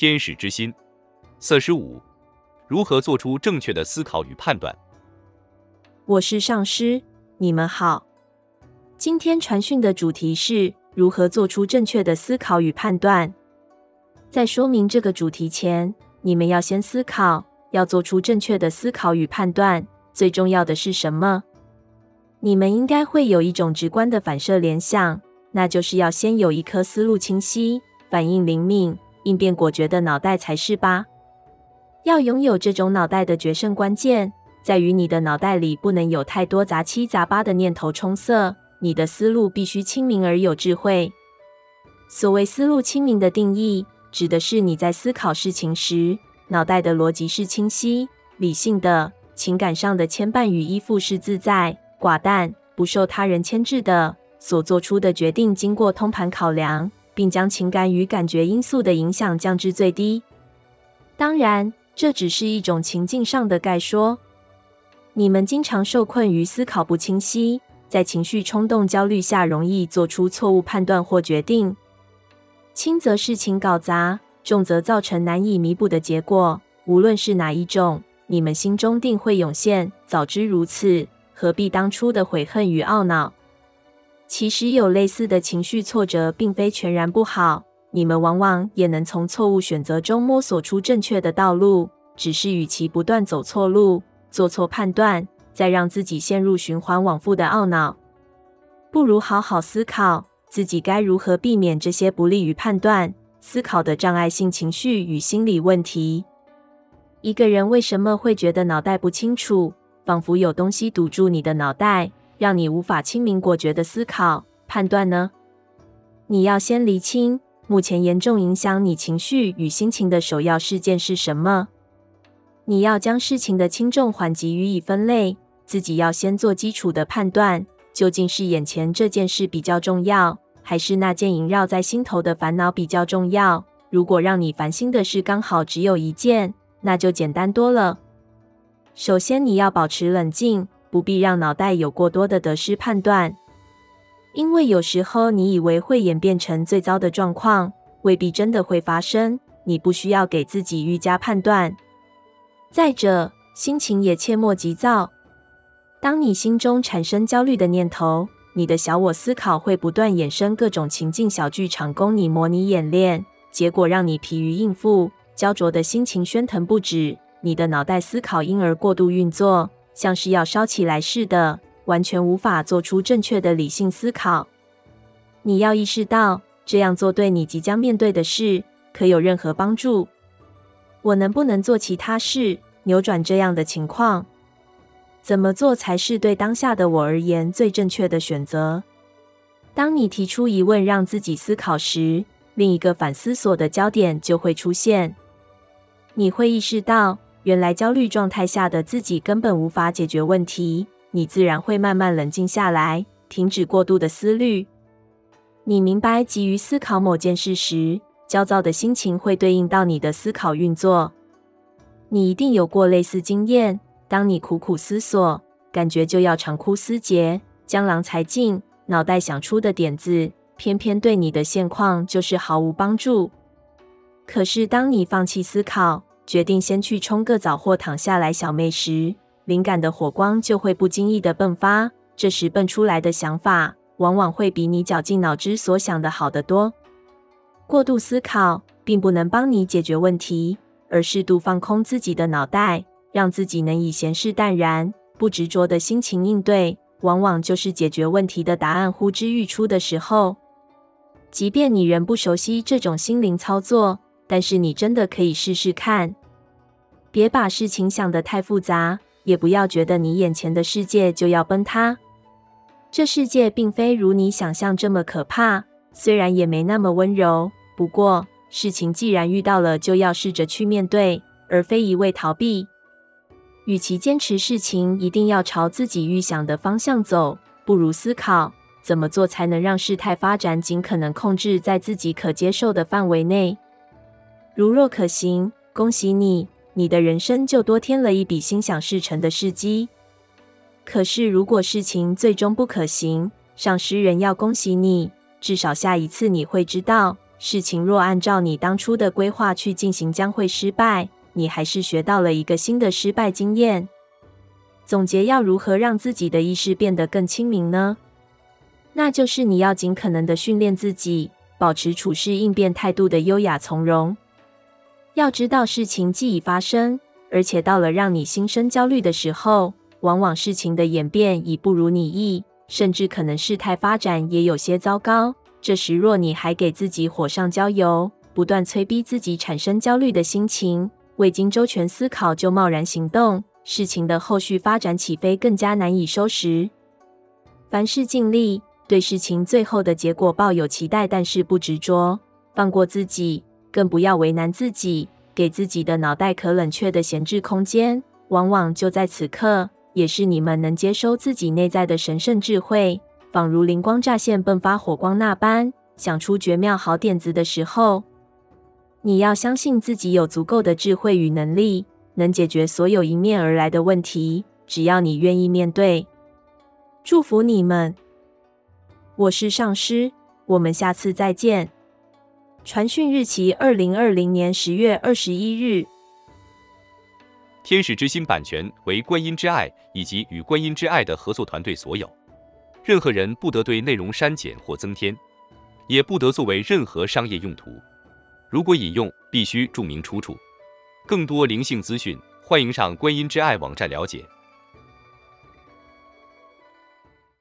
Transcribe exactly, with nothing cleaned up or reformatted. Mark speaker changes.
Speaker 1: 天使之心。四十五，如何做出正确的思考与判断？
Speaker 2: 我是上师，你们好。今天传讯的主题是如何做出正确的思考与判断。在说明这个主题前，你们要先思考，要做出正确的思考与判断，最重要的是什么？你们应该会有一种直观的反射联想，那就是要先有一颗思路清晰、反应灵敏、应变果决的脑袋才是吧？要拥有这种脑袋的决胜关键，在于你的脑袋里不能有太多杂七杂八的念头冲塞，你的思路必须清明而有智慧。所谓思路清明的定义，指的是你在思考事情时，脑袋的逻辑是清晰、理性的，情感上的牵绊与依附是自在、寡淡，不受他人牵制的，所做出的决定经过通盘考量，并将情感与感觉因素的影响降至最低。当然，这只是一种情境上的概说。你们经常受困于思考不清晰，在情绪冲动、焦虑下容易做出错误判断或决定。轻则事情搞砸，重则造成难以弥补的结果。无论是哪一种，你们心中定会涌现早知如此，何必当初的悔恨与懊恼。其实有类似的情绪挫折并非全然不好，你们往往也能从错误选择中摸索出正确的道路，只是与其不断走错路，做错判断，再让自己陷入循环往复的懊恼，不如好好思考自己该如何避免这些不利于判断、思考的障碍性情绪与心理问题。一个人为什么会觉得脑袋不清楚，仿佛有东西堵住你的脑袋，让你无法清明果决的思考、判断呢？你要先厘清目前严重影响你情绪与心情的首要事件是什么。你要将事情的轻重缓急予以分类，自己要先做基础的判断，究竟是眼前这件事比较重要，还是那件萦绕在心头的烦恼比较重要？如果让你烦心的事刚好只有一件，那就简单多了。首先你要保持冷静，不必让脑袋有过多的得失判断，因为有时候你以为会演变成最糟的状况，未必真的会发生，你不需要给自己预加判断。再者，心情也切莫急躁。当你心中产生焦虑的念头，你的小我思考会不断衍生各种情境小剧场供你模拟演练，结果让你疲于应付，焦灼的心情喧腾不止，你的脑袋思考因而过度运作，像是要烧起来似的，完全无法做出正确的理性思考。你要意识到，这样做对你即将面对的事可有任何帮助？我能不能做其他事，扭转这样的情况？怎么做才是对当下的我而言最正确的选择？当你提出疑问让自己思考时，另一个反思索的焦点就会出现。你会意识到，原来焦虑状态下的自己根本无法解决问题，你自然会慢慢冷静下来，停止过度的思虑。你明白急于思考某件事时，焦躁的心情会对应到你的思考运作。你一定有过类似经验，当你苦苦思索，感觉就要长枯思竭，江郎才尽，脑袋想出的点子，偏偏对你的现况就是毫无帮助。可是当你放弃思考，决定先去冲个澡或躺下来小寐时，灵感的火光就会不经意地迸发，这时迸出来的想法，往往会比你绞尽脑汁所想的好得多。过度思考并不能帮你解决问题，而适度放空自己的脑袋，让自己能以闲适淡然、不执着的心情应对，往往就是解决问题的答案呼之欲出的时候。即便你仍不熟悉这种心灵操作，但是你真的可以试试看。别把事情想得太复杂，也不要觉得你眼前的世界就要崩塌。这世界并非如你想象这么可怕，虽然也没那么温柔，不过事情既然遇到了，就要试着去面对，而非一味逃避。与其坚持事情一定要朝自己预想的方向走，不如思考怎么做才能让事态发展尽可能控制在自己可接受的范围内。如若可行，恭喜你，你的人生就多添了一笔心想事成的事迹。可是如果事情最终不可行，上师人要恭喜你，至少下一次你会知道， 事情若按照你当初的规划去进行，将会失败。你还是学到了一个新的失败经验。总结要如何让自己的意识变得更清明呢？那就是你要尽可能的训练自己，保持处事应变态度的优雅从容。要知道事情既已发生，而且到了让你心生焦虑的时候，往往事情的演变已不如你意，甚至可能事态发展也有些糟糕。这时若你还给自己火上浇油，不断催逼自己产生焦虑的心情，未经周全思考就贸然行动，事情的后续发展起飞更加难以收拾。凡事尽力，对事情最后的结果抱有期待，但是不执着，放过自己，更不要为难自己，给自己的脑袋可冷却的闲置空间，往往就在此刻，也是你们能接收自己内在的神圣智慧，仿如灵光乍现迸发火光那般，想出绝妙好点子的时候。你要相信自己有足够的智慧与能力，能解决所有迎面而来的问题，只要你愿意面对。祝福你们，我是上师，我们下次再见。传讯日期二零二零年十月二十一日。
Speaker 1: 天使之心版权为观音之爱以及与观音之爱的合作团队所有，任何人不得对内容删减或增添，也不得作为任何商业用途。如果引用，必须注明出处。更多灵性资讯，欢迎上观音之爱网站了解。